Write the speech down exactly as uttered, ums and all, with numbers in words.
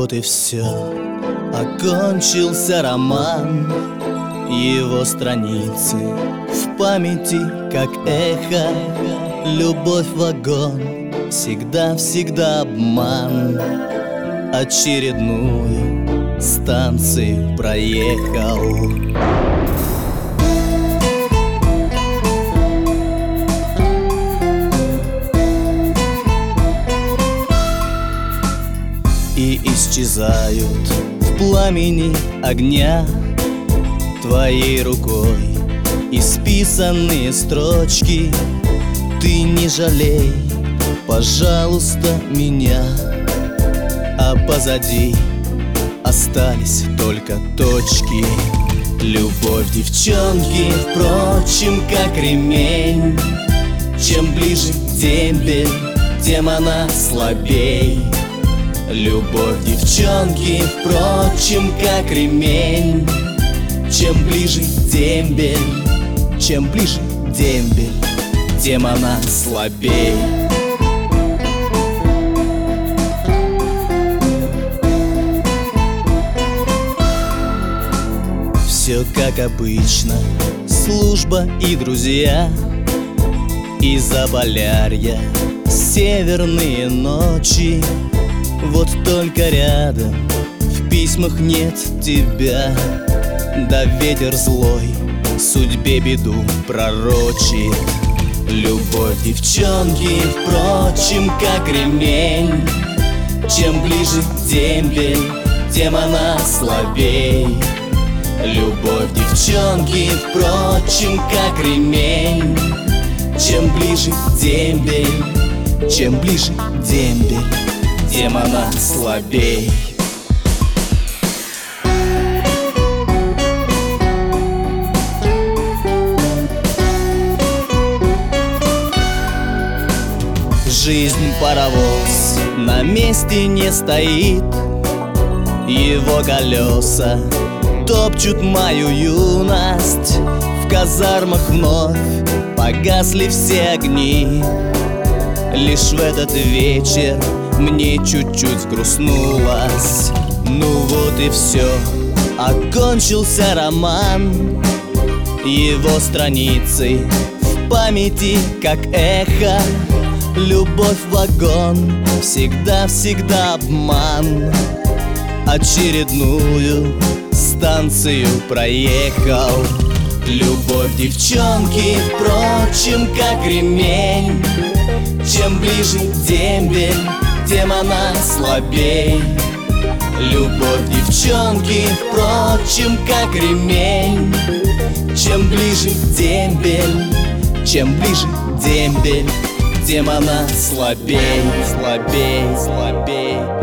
вот и все. Окончился роман, его страницы в памяти, как эхо. Любовь вагон, всегда-всегда обман. Очередную станцию проехал. И исчезают в пламени огня твоей рукой исписанные строчки. Ты не жалей, пожалуйста, меня, а позади остались только точки. Любовь девчонки, впрочем, как ремень. Чем ближе дембель, тем она слабей. Любовь девчонки, впрочем, как ремень. Чем ближе дембель, чем ближе дембель, тем она слабей. Все как обычно, служба и друзья, и Заполярья северные ночи. Вот только рядом в письмах нет тебя. Да ветер злой судьбе беду пророчит. Любовь девчонки, впрочем, как ремень. Чем ближе дембель, тем она слабей. Любовь девчонки, впрочем, как ремень. Чем ближе дембель, чем ближе дембель, тем она слабей. Жизнь паровоз на месте не стоит. Его колеса топчут мою юность. В казармах вновь погасли все огни. Лишь в этот вечер мне чуть-чуть грустнулось. Ну вот и все, окончился роман. Его страницы в памяти, как эхо. Любовь вагон, всегда-всегда обман. Очередную станцию проехал. Любовь девчонки, впрочем, как ремень. Чем ближе дембель, тем она слабей. Любовь девчонки, впрочем, как ремень. Чем ближе дембель, чем ближе дембель, тем она слабей, слабей, слабей.